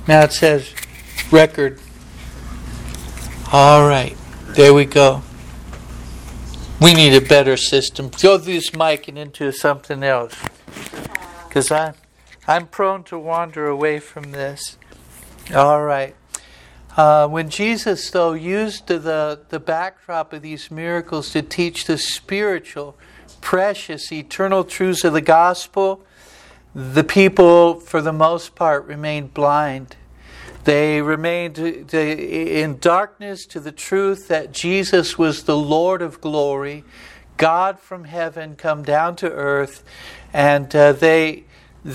Now it says record. All right. There we go. We need a better system. Go through this mic and into something else. Because I'm prone to wander away from this. All right. When Jesus, though, used the backdrop of these miracles to teach the spiritual, precious, eternal truths of the gospel, the people, for the most part, remained blind. They remained in darkness to the truth that Jesus was the Lord of glory, God from heaven come down to earth, and they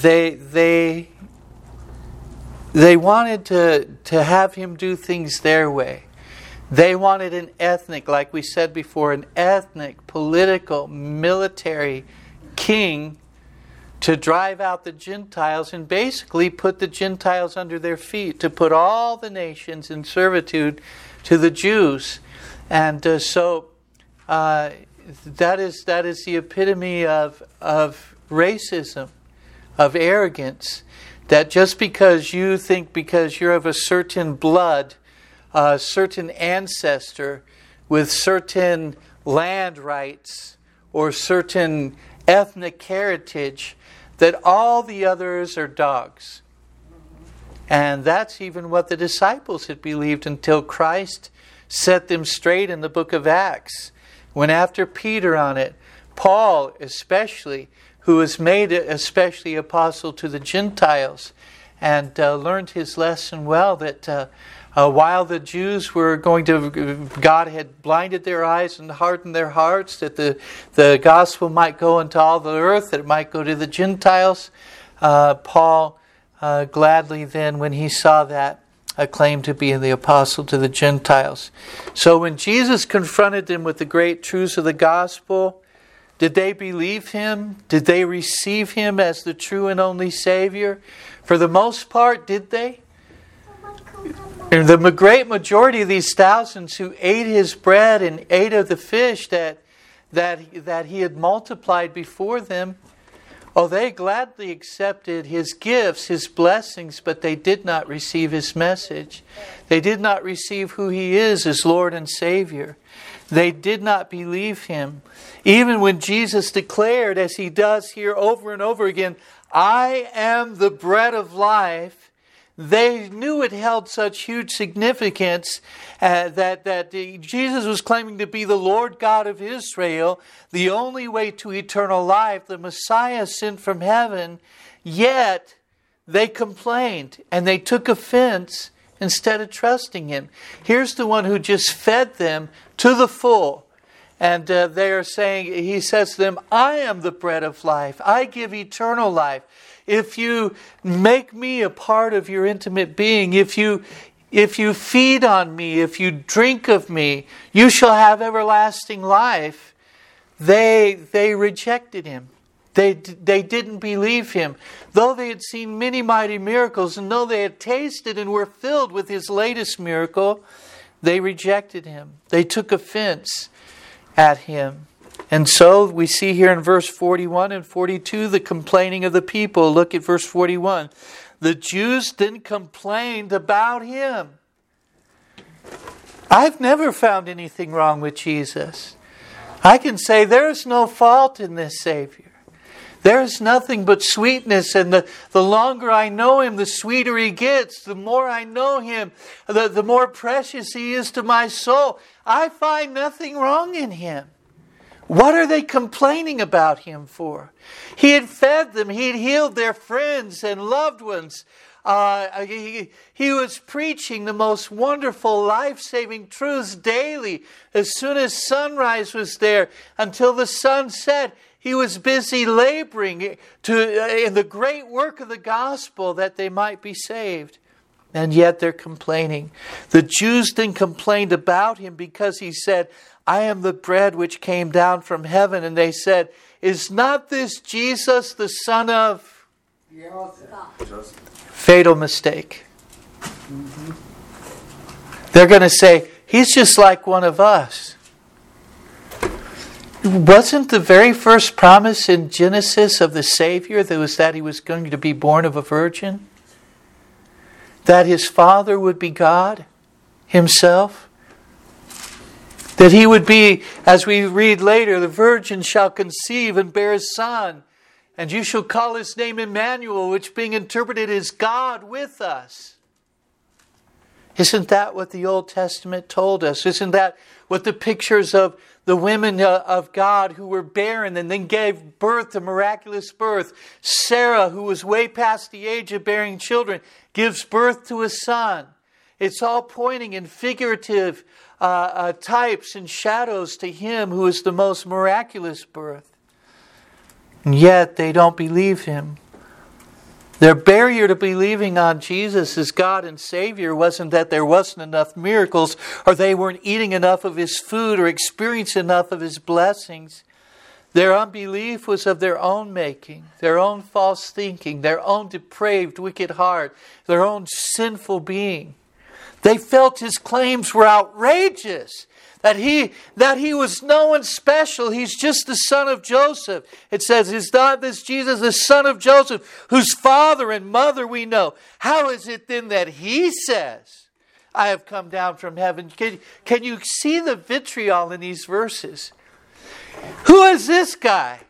wanted to have Him do things their way. They wanted an ethnic, like we said before, an ethnic, political, military king to drive out the Gentiles and basically put the Gentiles under their feet, to put all the nations in servitude to the Jews. And so that is the epitome of racism, of arrogance, that just because you think because you're of a certain blood, a certain ancestor with certain land rights or certain ethnic heritage, that all the others are dogs. And that's even what the disciples had believed until Christ set them straight in the book of Acts. Went after Peter on it. Paul especially, who was made especially apostle to the Gentiles, and learned his lesson well, that while the Jews were going to, God had blinded their eyes and hardened their hearts, that the gospel might go into all the earth, that it might go to the Gentiles. Paul gladly then, when he saw that, claimed to be the apostle to the Gentiles. So when Jesus confronted them with the great truths of the gospel, did they believe Him? Did they receive Him as the true and only Savior? For the most part, did they? The great majority of these thousands who ate His bread and ate of the fish that He had multiplied before them, they gladly accepted His gifts, His blessings, but they did not receive His message. They did not receive who He is as Lord and Savior. They did not believe Him. Even when Jesus declared, as He does here over and over again, I am the bread of life, they knew it held such huge significance that Jesus was claiming to be the Lord God of Israel, the only way to eternal life, the Messiah sent from heaven. Yet they complained and they took offense instead of trusting Him. Here's the one who just fed them to the full. And they are saying, He says to them, I am the bread of life. I give eternal life. If you make me a part of your intimate being, if you feed on me, if you drink of me, you shall have everlasting life. They rejected Him. They didn't believe Him. Though they had seen many mighty miracles, and though they had tasted and were filled with His latest miracle, they rejected Him. They took offense at Him. And so we see here in verse 41 and 42 the complaining of the people. Look at verse 41. The Jews then complained about Him. I've never found anything wrong with Jesus. I can say there's no fault in this Savior. There's nothing but sweetness, and the longer I know Him, the sweeter He gets. The more I know Him, the more precious He is to my soul. I find nothing wrong in Him. What are they complaining about Him for? He had fed them. He had healed their friends and loved ones. He was preaching the most wonderful, life-saving truths daily. As soon as sunrise was there until the sun set, He was busy laboring in the great work of the gospel that they might be saved. And yet they're complaining. The Jews then complained about Him because He said, I am the bread which came down from heaven. And they said, is not this Jesus the son of... Fatal mistake. They're going to say, He's just like one of us. Wasn't the very first promise in Genesis of the Savior that He was going to be born of a virgin? that his Father would be God himself? That he would be, as we read later, the virgin shall conceive and bear a son, and you shall call his name Emmanuel, which being interpreted is God with us. Isn't that what the Old Testament told us? Isn't that what the pictures of the women of God who were barren and then gave birth to miraculous birth? Sarah, who was way past the age of bearing children, gives birth to a son. It's all pointing in figurative types and shadows to him who is the most miraculous birth. And yet they don't believe him. Their barrier to believing on Jesus as God and Savior wasn't that there wasn't enough miracles, or they weren't eating enough of his food or experiencing enough of his blessings. Their unbelief was of their own making, their own false thinking, their own depraved, wicked heart, their own sinful being. They felt his claims were outrageous. That he was no one special. He's just the son of Joseph. It says, is not this Jesus the son of Joseph, whose father and mother we know? How is it then that he says, I have come down from heaven? Can you see the vitriol in these verses? Who is this guy?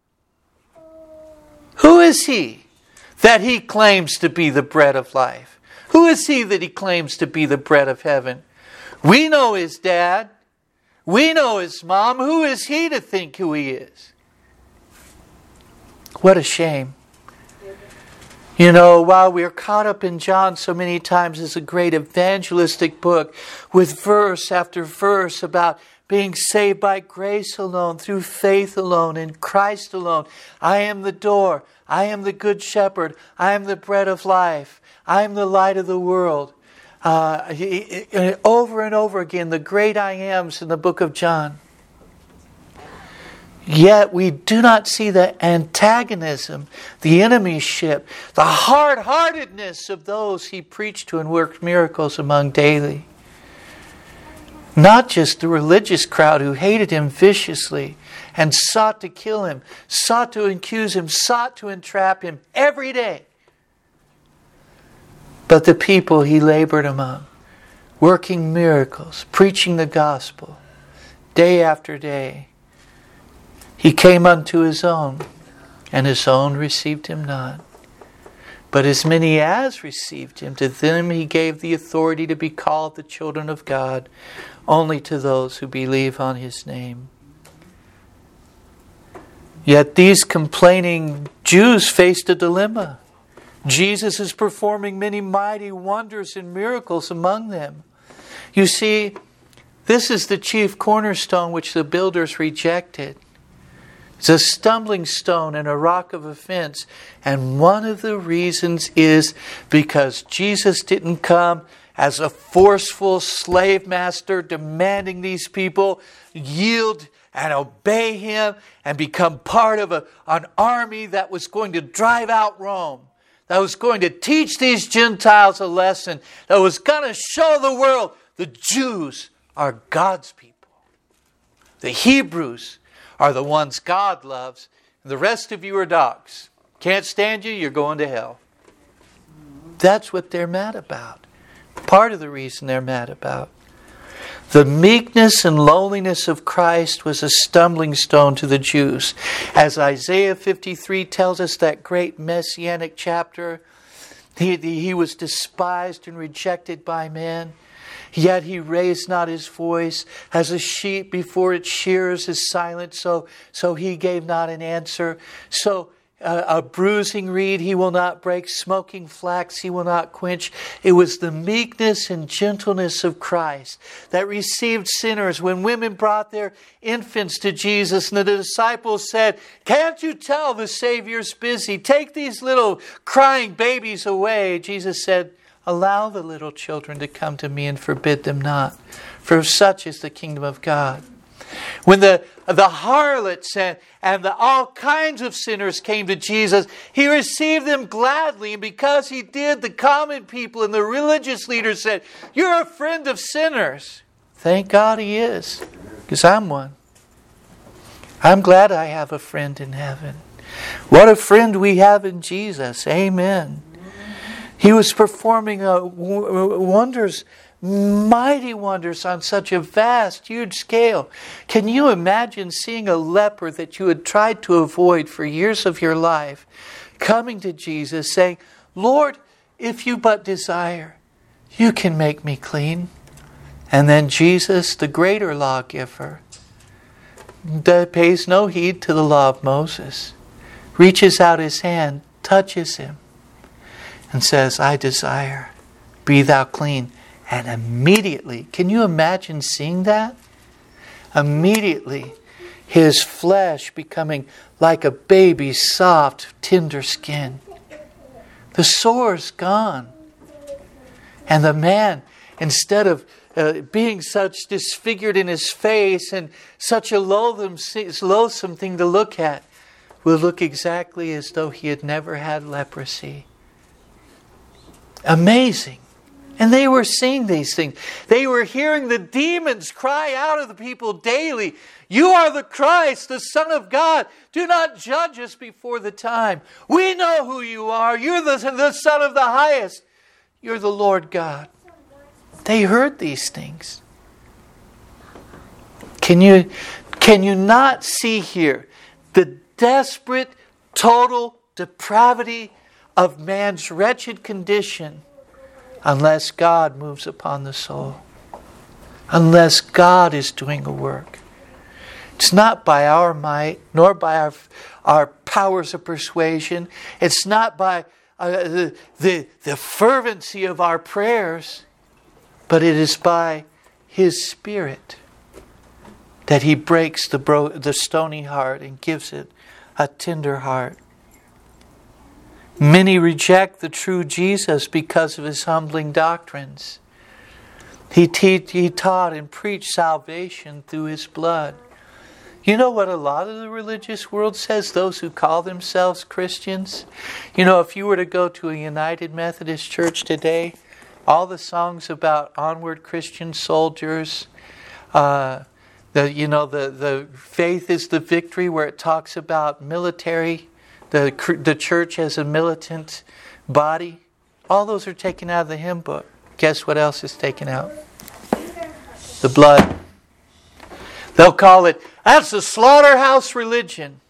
Who is he that he claims to be the bread of life? Who is he that he claims to be the bread of heaven? We know his dad. We know his mom. Who is he to think who he is? What a shame. You know, while we're caught up in John so many times as a great evangelistic book with verse after verse about being saved by grace alone, through faith alone, in Christ alone. I am the door. I am the good shepherd. I am the bread of life. I am the light of the world. Over and over again, the great I ams in the book of John. Yet we do not see the antagonism, the enemyship, the hard-heartedness of those he preached to and worked miracles among daily. Not just the religious crowd who hated him viciously and sought to kill him, sought to accuse him, sought to entrap him every day. But the people he labored among, working miracles, preaching the gospel, day after day. He came unto his own, and his own received him not. But as many as received him, to them he gave the authority to be called the children of God, only to those who believe on his name. Yet these complaining Jews faced a dilemma. Jesus is performing many mighty wonders and miracles among them. You see, this is the chief cornerstone which the builders rejected. It's a stumbling stone and a rock of offense. And one of the reasons is because Jesus didn't come as a forceful slave master demanding these people yield and obey him and become part of an army that was going to drive out Rome. That was going to teach these Gentiles a lesson. That was going to show the world the Jews are God's people. The Hebrews are the ones God loves. And the rest of you are dogs. Can't stand you, you're going to hell. That's what they're mad about. Part of the reason they're mad about. The meekness and lowliness of Christ was a stumbling stone to the Jews. As Isaiah 53 tells us, that great messianic chapter, he was despised and rejected by men. Yet he raised not his voice. As a sheep before its shearers is silent, so he gave not an answer. So a bruising reed he will not break, smoking flax he will not quench. It was the meekness and gentleness of Christ that received sinners. When women brought their infants to Jesus and the disciples said, "Can't you tell the Savior's busy? Take these little crying babies away." Jesus said, "Allow the little children to come to me and forbid them not, for such is the kingdom of God." When the harlots and all kinds of sinners came to Jesus, he received them gladly. And because he did, the common people and the religious leaders said, "You're a friend of sinners." Thank God he is, because I'm one. I'm glad I have a friend in heaven. What a friend we have in Jesus. Amen. He was performing wonders, mighty wonders on such a vast, huge scale. Can you imagine seeing a leper that you had tried to avoid for years of your life coming to Jesus saying, Lord, if you but desire, you can make me clean. And then Jesus, the greater lawgiver, that pays no heed to the law of Moses, reaches out his hand, touches him, and says, I desire, be thou clean. And immediately, can you imagine seeing that? Immediately, his flesh becoming like a baby's soft, tender skin. The sore's gone. And the man, instead of being such disfigured in his face and such a loathsome thing to look at, will look exactly as though he had never had leprosy. Amazing. And they were seeing these things. They were hearing the demons cry out of the people daily, you are the Christ, the Son of God. Do not judge us before the time. We know who you are. You're the Son of the Highest. You're the Lord God. They heard these things. Can you not see here the desperate, total depravity of man's wretched condition unless God moves upon the soul? Unless God is doing a work. It's not by our might, nor by our powers of persuasion. It's not by the fervency of our prayers, but it is by His Spirit that He breaks the stony heart and gives it a tender heart. Many reject the true Jesus because of His humbling doctrines. He taught and preached salvation through His blood. You know what a lot of the religious world says, those who call themselves Christians? You know, if you were to go to a United Methodist Church today, all the songs about onward Christian soldiers, the faith is the victory, where it talks about military, the church as a militant body, all those are taken out of the hymn book. Guess what else is taken out? The blood. They'll call it, that's the slaughterhouse religion.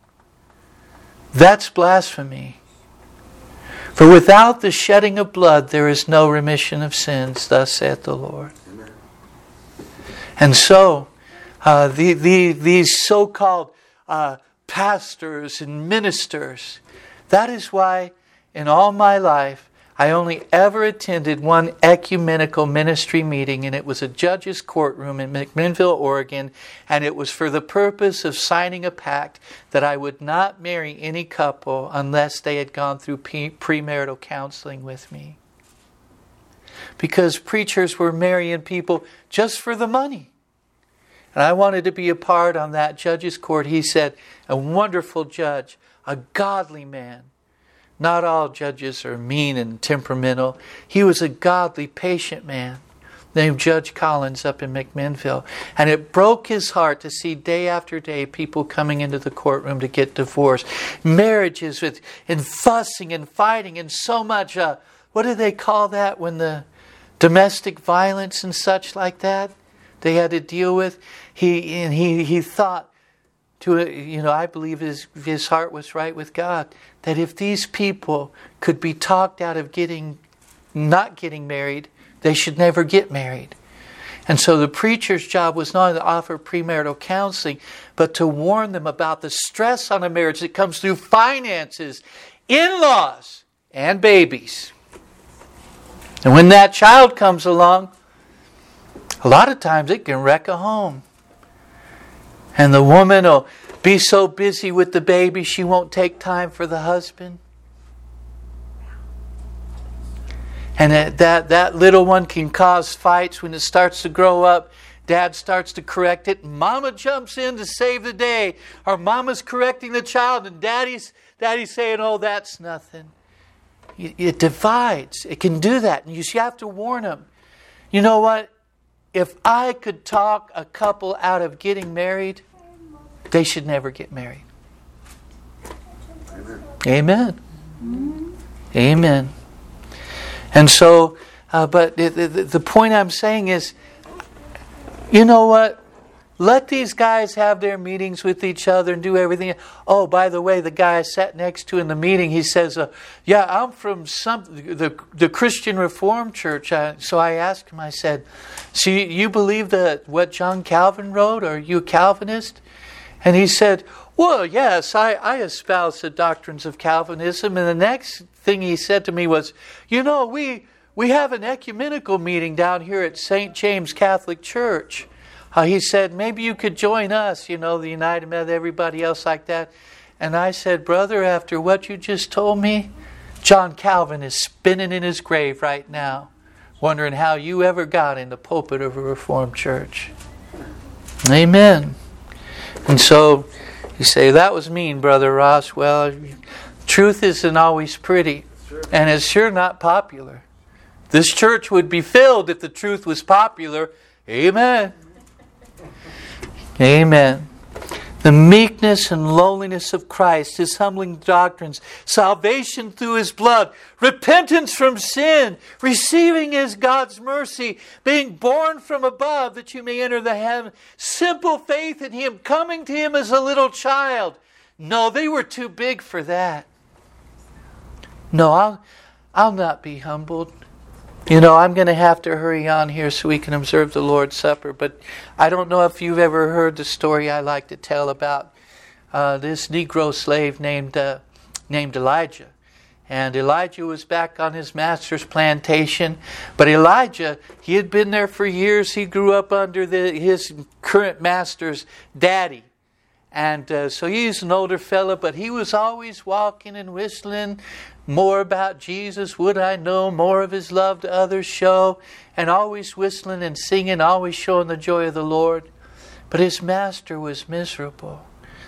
That's blasphemy. For without the shedding of blood, there is no remission of sins, thus saith the Lord. Amen. And so, these so-called pastors and ministers, that is why in all my life, I only ever attended one ecumenical ministry meeting, and it was a judge's courtroom in McMinnville, Oregon, and it was for the purpose of signing a pact that I would not marry any couple unless they had gone through premarital counseling with me. Because preachers were marrying people just for the money. And I wanted to be a part on that judge's court. He said, a wonderful judge, a godly man. Not all judges are mean and temperamental. He was a godly, patient man named Judge Collins up in McMinnville. And it broke his heart to see day after day people coming into the courtroom to get divorced. Marriages and fussing and fighting and so much, what do they call that when the domestic violence and such like that they had to deal with? He thought, I believe his heart was right with God, that if these people could be talked out of not getting married, they should never get married. And so the preacher's job was not only to offer premarital counseling, but to warn them about the stress on a marriage that comes through finances, in-laws, and babies. And when that child comes along, a lot of times it can wreck a home. And the woman will be so busy with the baby she won't take time for the husband. And that little one can cause fights when it starts to grow up. Dad starts to correct it. Mama jumps in to save the day. Or Mama's correcting the child and Daddy's saying, oh, that's nothing. It divides. It can do that. And you have to warn them. You know what? If I could talk a couple out of getting married, they should never get married. Amen. Amen. Amen. And so, but the point I'm saying is, you know what? Let these guys have their meetings with each other and do everything. Oh, by the way, the guy I sat next to in the meeting, he says, yeah, I'm from the Christian Reformed Church. So I asked him, I said, so you believe that what John Calvin wrote? Are you a Calvinist? And he said, well, yes, I espouse the doctrines of Calvinism. And the next thing he said to me was, you know, we have an ecumenical meeting down here at St. James Catholic Church. He said, maybe you could join us, you know, the United Methodist, everybody else like that. And I said, brother, after what you just told me, John Calvin is spinning in his grave right now, wondering how you ever got in the pulpit of a Reformed church. Amen. And so you say, that was mean, Brother Ross. Well, truth isn't always pretty, and it's sure not popular. This church would be filled if the truth was popular. Amen. Amen. The meekness and lowliness of Christ, His humbling doctrines, salvation through His blood, repentance from sin, receiving His God's mercy, being born from above that you may enter the heaven, simple faith in Him, coming to Him as a little child. No, they were too big for that. No, I'll not be humbled. You know, I'm going to have to hurry on here so we can observe the Lord's Supper. But I don't know if you've ever heard the story I like to tell about this Negro slave named Elijah. And Elijah was back on his master's plantation. But Elijah, he had been there for years. He grew up under his current master's daddy. And so he's an older fella, but he was always walking and whistling more about Jesus. Would I know more of His love to others show? And always whistling and singing, always showing the joy of the Lord. But his master was miserable.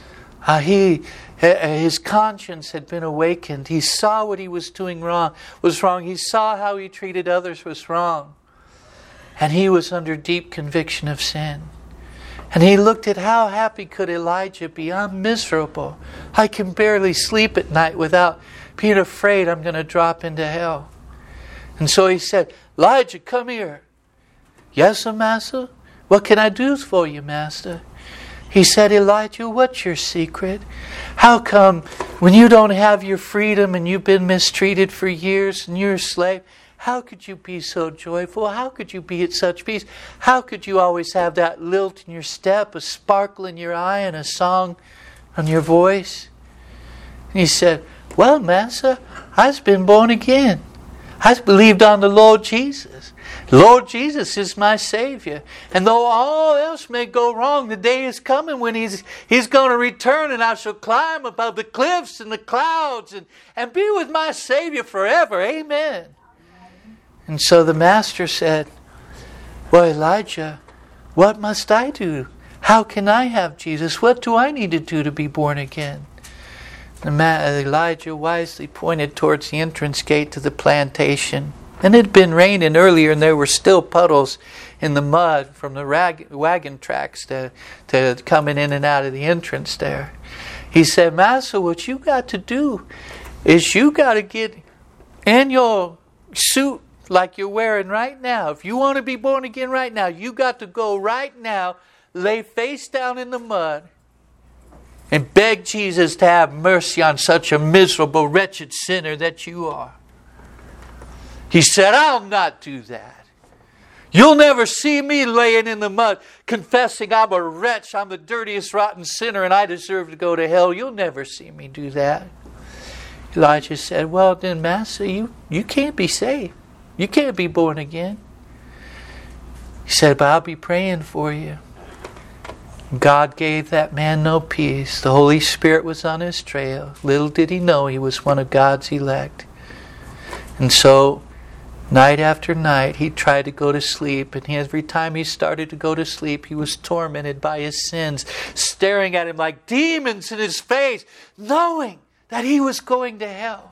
His conscience had been awakened. He saw what he was doing was wrong. He saw how he treated others was wrong. And he was under deep conviction of sin. And he looked at how happy could Elijah be. I'm miserable. I can barely sleep at night without being afraid I'm going to drop into hell. And so he said, Elijah, come here. Yes, Master? What can I do for you, Master? He said, Elijah, what's your secret? How come when you don't have your freedom and you've been mistreated for years and you're a slave, how could you be so joyful? How could you be at such peace? How could you always have that lilt in your step, a sparkle in your eye, and a song on your voice? And he said, well, Master, I've been born again. I've believed on the Lord Jesus. Lord Jesus is my Savior. And though all else may go wrong, the day is coming when He's going to return, and I shall climb above the cliffs and the clouds and be with my Savior forever. Amen. And so the Master said, well, Elijah, what must I do? How can I have Jesus? What do I need to do to be born again? And Elijah wisely pointed towards the entrance gate to the plantation. And it had been raining earlier, and there were still puddles in the mud from the wagon tracks to coming in and out of the entrance there. He said, Master, what you got to do is you got to get in your suit like you're wearing right now. If you want to be born again right now, you got to go right now, lay face down in the mud, and beg Jesus to have mercy on such a miserable, wretched sinner that you are. He said, I'll not do that. You'll never see me laying in the mud confessing I'm a wretch, I'm the dirtiest, rotten sinner, and I deserve to go to hell. You'll never see me do that. Elijah said, well then, Master, you can't be saved. You can't be born again. He said, but I'll be praying for you. God gave that man no peace. The Holy Spirit was on his trail. Little did he know he was one of God's elect. And so, night after night, he tried to go to sleep. And every time he started to go to sleep, he was tormented by his sins, staring at him like demons in his face, knowing that he was going to hell.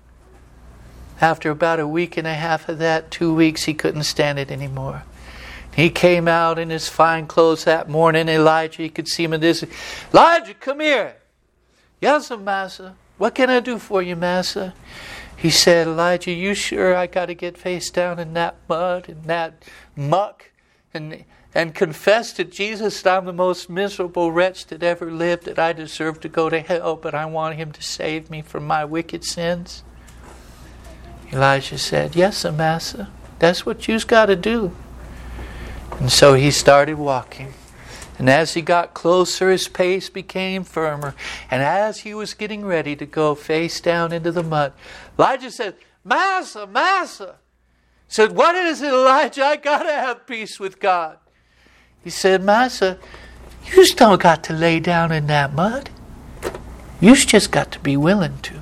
After about a week and a half of that, 2 weeks, he couldn't stand it anymore. He came out in his fine clothes that morning. Elijah, you could see him in this. Elijah, come here. Yes, Master. What can I do for you, Master? He said, Elijah, you sure I got to get face down in that mud and that muck and confess to Jesus that I'm the most miserable wretch that ever lived, that I deserve to go to hell, but I want Him to save me from my wicked sins? Elijah said, yes, Amasa, that's what you've got to do. And so he started walking. And as he got closer, his pace became firmer. And as he was getting ready to go face down into the mud, Elijah said, Massa, Massa. He said, what is it, Elijah? I got to have peace with God. He said, Massa, you just don't got to lay down in that mud. You just got to be willing to.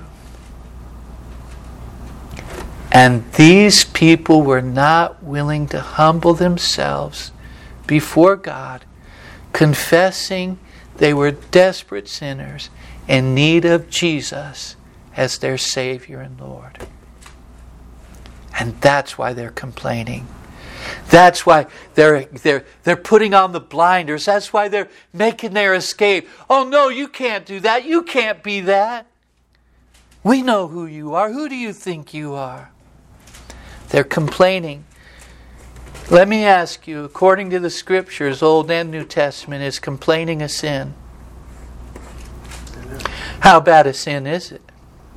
And these people were not willing to humble themselves before God, confessing they were desperate sinners in need of Jesus as their Savior and Lord. And that's why they're complaining. That's why they're putting on the blinders. That's why they're making their escape. Oh no, you can't do that. You can't be that. We know who you are. Who do you think you are? They're complaining. Let me ask you, according to the Scriptures, Old and New Testament, is complaining a sin? How bad a sin is it?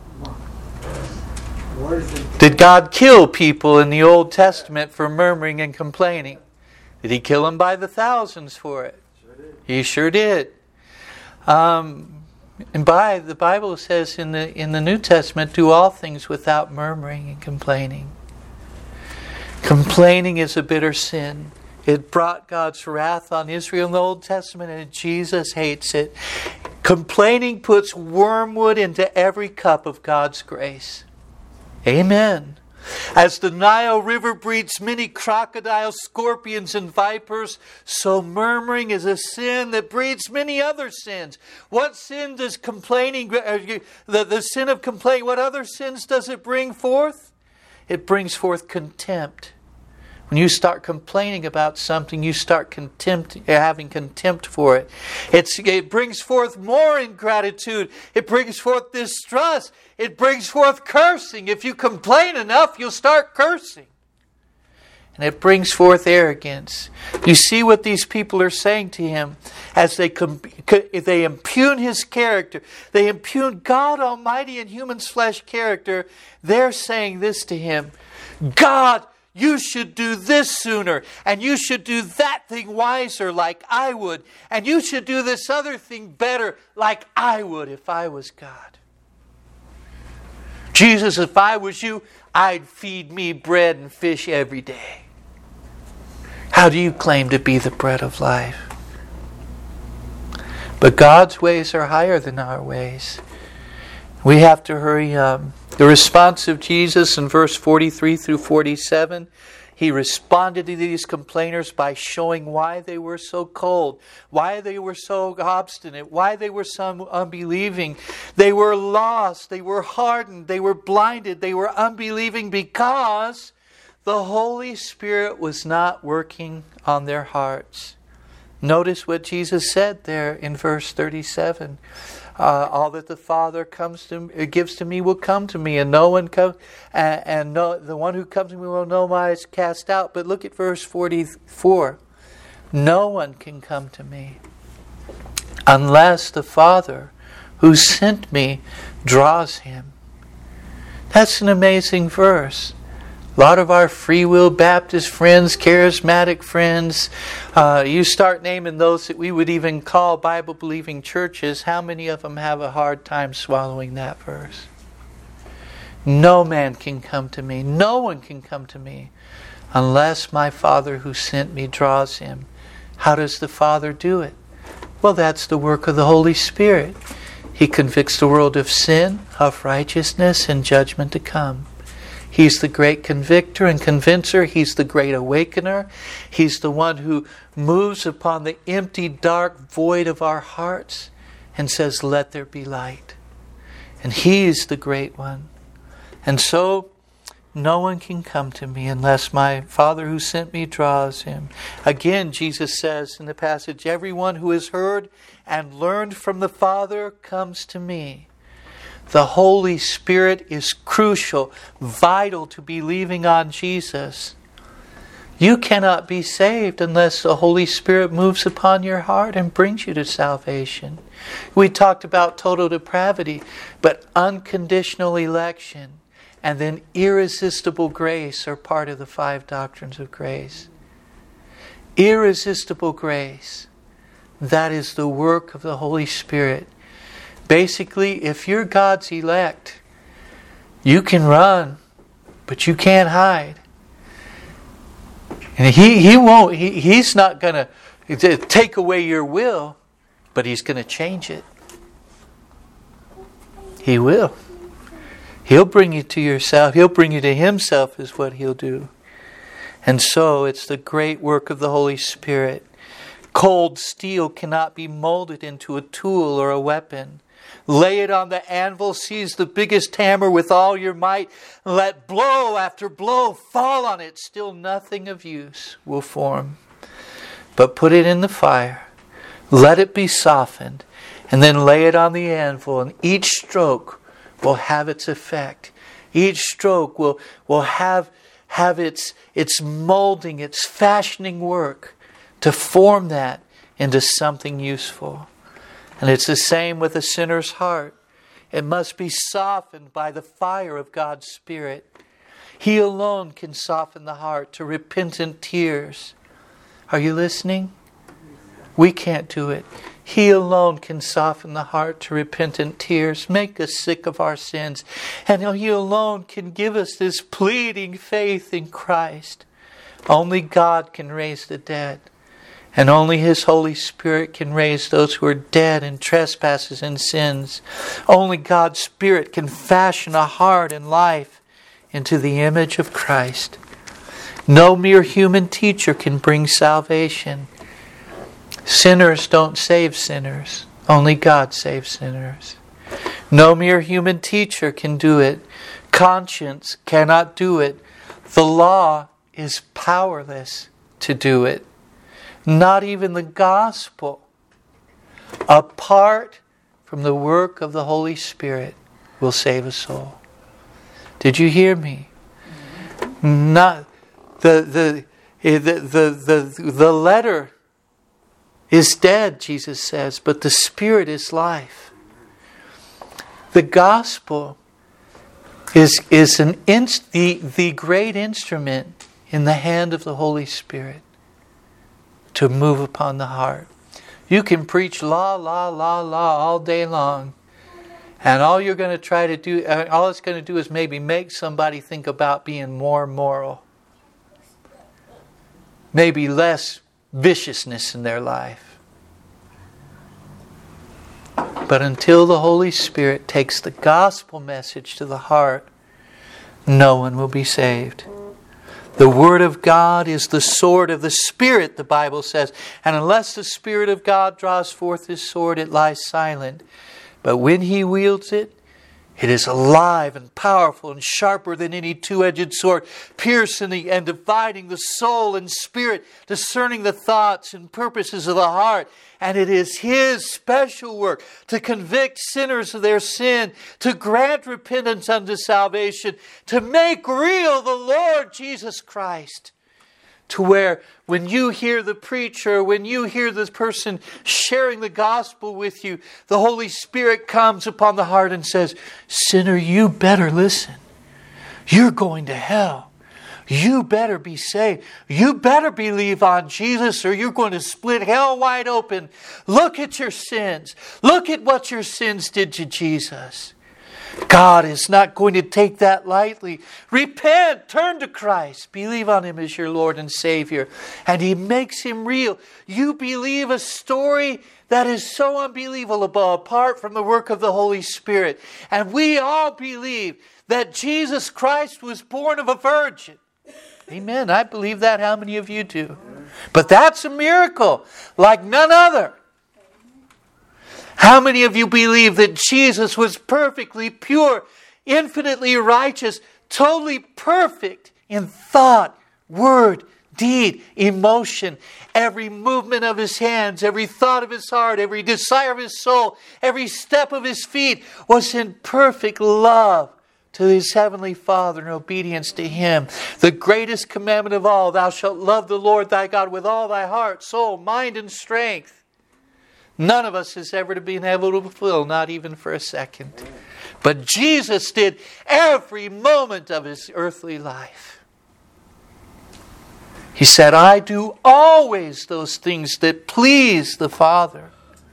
Did God kill people in the Old Testament for murmuring and complaining? Did He kill them by the thousands for it? He sure did. And the Bible says in the New Testament, do all things without murmuring and complaining. Complaining is a bitter sin. It brought God's wrath on Israel in the Old Testament, and Jesus hates it. Complaining puts wormwood into every cup of God's grace. Amen. As the Nile River breeds many crocodiles, scorpions, and vipers, so murmuring is a sin that breeds many other sins. What sin does complaining, the sin of complaining, what other sins does it bring forth? It brings forth contempt. When you start complaining about something, you start having contempt for it. It brings forth more ingratitude. It brings forth distrust. It brings forth cursing. If you complain enough, you'll start cursing. And it brings forth arrogance. You see what these people are saying to him as they impugn his character. They impugn God Almighty and human's flesh character. They're saying this to him: God, you should do this sooner, and you should do that thing wiser like I would, and you should do this other thing better like I would if I was God. Jesus, if I was you, I'd feed me bread and fish every day. How do you claim to be the bread of life? But God's ways are higher than our ways. We have to hurry up. The response of Jesus in verse 43 through 47, He responded to these complainers by showing why they were so cold, why they were so obstinate, why they were so unbelieving. They were lost, they were hardened, they were blinded, they were unbelieving because the Holy Spirit was not working on their hearts. Notice what Jesus said there in verse 37. All that the Father gives to me will come to me, and the one who comes to me will no wise cast out. But look at verse 44. No one can come to me unless the Father who sent me draws him. That's an amazing verse. A lot of our Free Will Baptist friends, charismatic friends, you start naming those that we would even call Bible-believing churches, how many of them have a hard time swallowing that verse? No man can come to me, no one can come to me, unless my Father who sent me draws him. How does the Father do it? Well, that's the work of the Holy Spirit. He convicts the world of sin, of righteousness, and judgment to come. He's the great convictor and convincer. He's the great awakener. He's the one who moves upon the empty, dark void of our hearts and says, let there be light. And He's the great one. And so, no one can come to me unless my Father who sent me draws him. Again, Jesus says in the passage, everyone who has heard and learned from the Father comes to me. The Holy Spirit is crucial, vital to believing on Jesus. You cannot be saved unless the Holy Spirit moves upon your heart and brings you to salvation. We talked about total depravity, but unconditional election and then irresistible grace are part of the 5 doctrines of grace. Irresistible grace, that is the work of the Holy Spirit. Basically, if you're God's elect, you can run, but you can't hide. And He's not going to take away your will, but He's going to change it. He will. He'll bring you to yourself. He'll bring you to Himself is what He'll do. And so it's the great work of the Holy Spirit. Cold steel cannot be molded into a tool or a weapon. Lay it on the anvil, seize the biggest hammer with all your might, and let blow after blow fall on it. Still nothing of use will form. But put it in the fire, let it be softened, and then lay it on the anvil, and each stroke will have its effect. Each stroke will have its molding, its fashioning work to form that into something useful. And it's the same with a sinner's heart. It must be softened by the fire of God's Spirit. He alone can soften the heart to repentant tears. Are you listening? We can't do it. He alone can soften the heart to repentant tears, make us sick of our sins. And He alone can give us this pleading faith in Christ. Only God can raise the dead. And only His Holy Spirit can raise those who are dead in trespasses and sins. Only God's Spirit can fashion a heart and life into the image of Christ. No mere human teacher can bring salvation. Sinners don't save sinners. Only God saves sinners. No mere human teacher can do it. Conscience cannot do it. The law is powerless to do it. Not even the gospel, apart from the work of the Holy Spirit, will save a soul. Did you hear me? Not the letter is dead, Jesus says, but the Spirit is life. The gospel is the great instrument in the hand of the Holy Spirit to move upon the heart. You can preach law all day long, and all you're going to try to do, all it's going to do is maybe make somebody think about being more moral, maybe less viciousness in their life. But until the Holy Spirit takes the gospel message to the heart, no one will be saved. The Word of God is the sword of the Spirit, the Bible says. And unless the Spirit of God draws forth His sword, it lies silent. But when He wields it, it is alive and powerful and sharper than any two-edged sword, piercing and dividing the soul and spirit, discerning the thoughts and purposes of the heart. And it is His special work to convict sinners of their sin, to grant repentance unto salvation, to make real the Lord Jesus Christ. To where when you hear the preacher, when you hear this person sharing the gospel with you, the Holy Spirit comes upon the heart and says, "Sinner, you better listen. You're going to hell. You better be saved. You better believe on Jesus or you're going to split hell wide open. Look at your sins. Look at what your sins did to Jesus." God is not going to take that lightly. Repent, turn to Christ, believe on Him as your Lord and Savior, and He makes Him real. You believe a story that is so unbelievable apart from the work of the Holy Spirit. And we all believe that Jesus Christ was born of a virgin. Amen. I believe that. How many of you do? But that's a miracle like none other. How many of you believe that Jesus was perfectly pure, infinitely righteous, totally perfect in thought, word, deed, emotion, every movement of his hands, every thought of his heart, every desire of his soul, every step of his feet was in perfect love to his heavenly Father and obedience to him. The greatest commandment of all, thou shalt love the Lord thy God with all thy heart, soul, mind, and strength. None of us has ever been able to fulfill, not even for a second. But Jesus did every moment of his earthly life. He said, I do always those things that please the Father.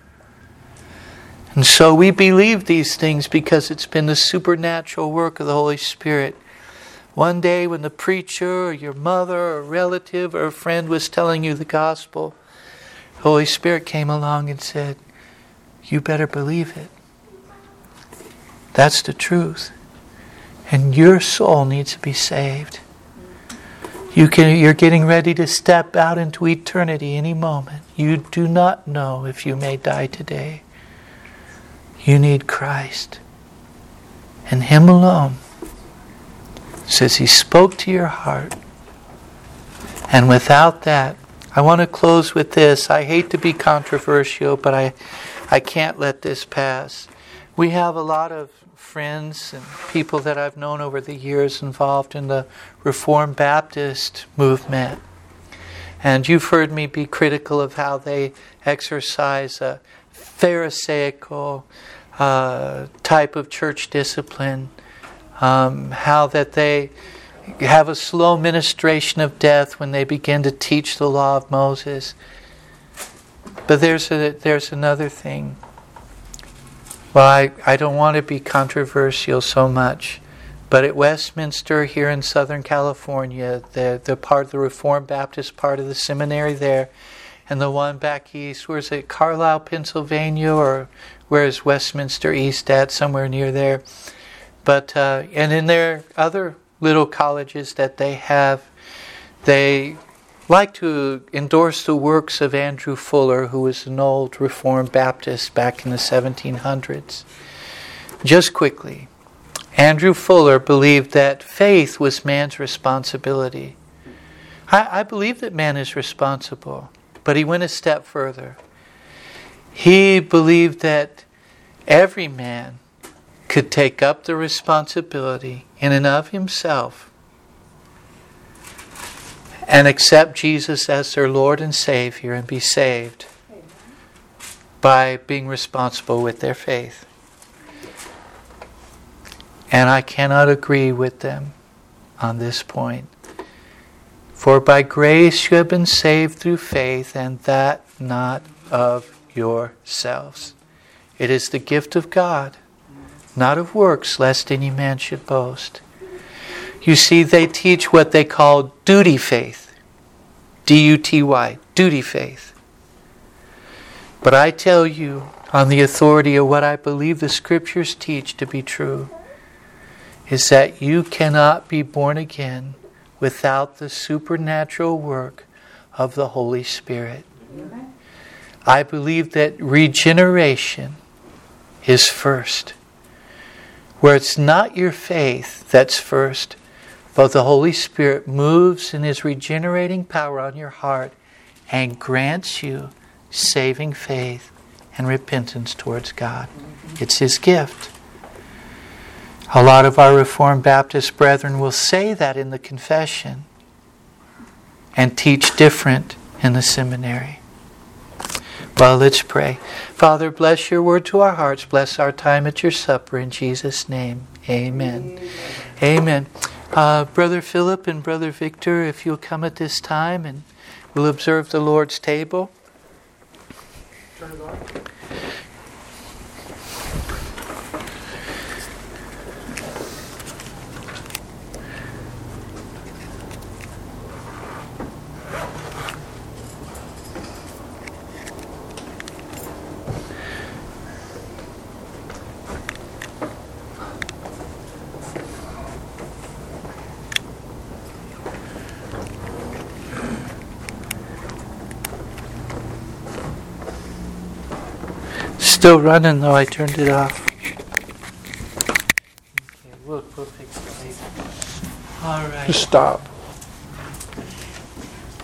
And so we believe these things because it's been the supernatural work of the Holy Spirit. One day when the preacher or your mother or a relative or a friend was telling you the gospel, the Holy Spirit came along and said, you better believe it. That's the truth. And your soul needs to be saved. You're getting ready to step out into eternity any moment. You do not know if you may die today. You need Christ. And Him alone. It says He spoke to your heart. And without that, I want to close with this. I hate to be controversial, but I can't let this pass. We have a lot of friends and people that I've known over the years involved in the Reformed Baptist movement. And you've heard me be critical of how they exercise a Pharisaical type of church discipline. How that they have a slow ministration of death when they begin to teach the law of Moses. But there's another thing. Well, I don't want to be controversial so much, but at Westminster here in Southern California, the part of the Reformed Baptist part of the seminary there, and the one back east, where's it, Carlisle, Pennsylvania, or where's Westminster East at, somewhere near there. But and in their other little colleges that they have, they like to endorse the works of Andrew Fuller, who was an old Reformed Baptist back in the 1700s. Just quickly, Andrew Fuller believed that faith was man's responsibility. I believe that man is responsible, but he went a step further. He believed that every man could take up the responsibility in and of himself and accept Jesus as their Lord and Savior and be saved by being responsible with their faith. And I cannot agree with them on this point. For by grace you have been saved through faith, and that not of yourselves. It is the gift of God, not of works, lest any man should boast. You see, they teach what they call duty faith. D-U-T-Y, duty faith. But I tell you, on the authority of what I believe the Scriptures teach to be true, is that you cannot be born again without the supernatural work of the Holy Spirit. I believe that regeneration is first. Where it's not your faith that's first, but the Holy Spirit moves in His regenerating power on your heart and grants you saving faith and repentance towards God. It's His gift. A lot of our Reformed Baptist brethren will say that in the confession and teach different in the seminary. Well, let's pray. Father, bless your word to our hearts. Bless our time at your supper. In Jesus' name, amen. Amen. Brother Philip and Brother Victor, if you'll come at this time and we'll observe the Lord's table. Still running though, I turned it off. Okay, we'll fix it later. All right. Just stop.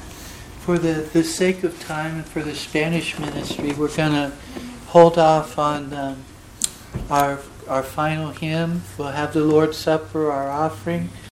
for the sake of time and for the Spanish ministry, we're going to hold off on our final hymn. We'll have the Lord's Supper, our offering.